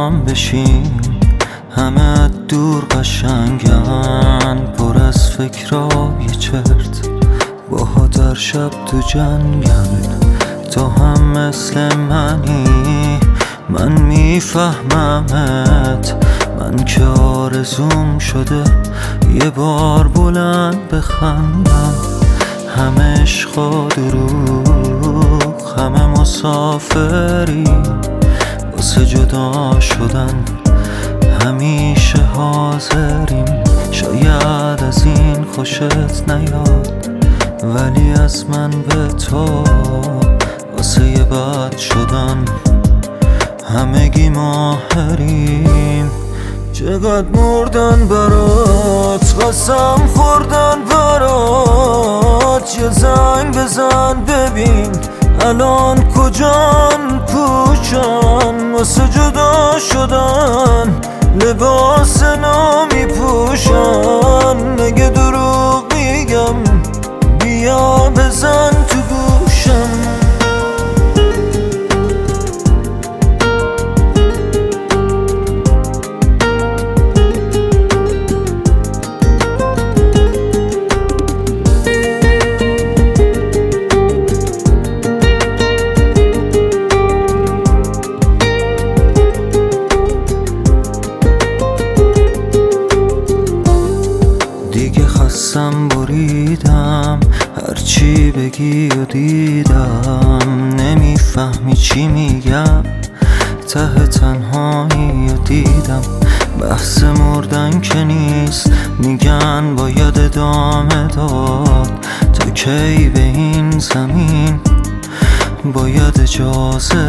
هم بشین، همه دور قشنگن، پر از فکرای چرت، باها در شب تو جنگن. تو هم مثل منی، من میفهممت، من که آرزوم شده یه بار بلند بخندم. همه عشق و دروغ، همه مسافری واسه جدا شدن، همیشه حاضریم. شاید از این خوشت نیاد، ولی از من به تو واسه یه بد شدن همگی ماهریم. چقدر مردن برات، قسم خوردن برات، یه زنگ بزن ببین الان کجان، پوچان واسه جدا شدن، لباس نو میپوشن. نگه دروغ میگم، بیا بزن تو گوشم. دیگه خستم بریدم، هرچی بگی و دیدم، نمیفهمی چی میگم، ته تنهایی و دیدم. بحث مردن که نیست، میگن باید ادامه داد، تا کی به این زمین باید اجازه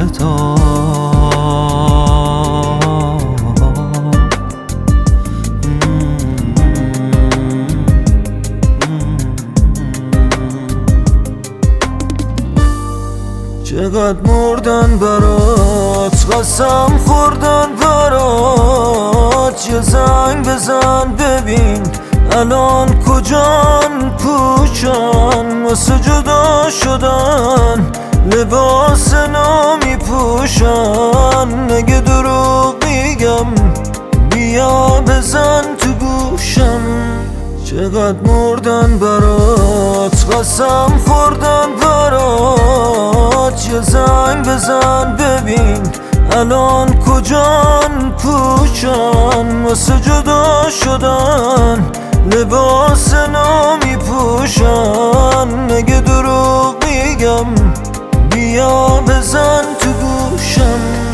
داد. چقدر مردن برات، قسم خوردن برات، یه زنگ بزن ببین الان کجان، پوچان واسه جدا شدن، لباس نو میپوشن. نگه دروغ میگم، بیا بزن تو گوشم. چقدر مردن برات، قسم خوردن برات، یه زنگ بزن ببین الان کجان، پوچان واسه جدا شدن، لباس نو میپوشن. نگه دروغ میگم، بیا بزن تو گوشم.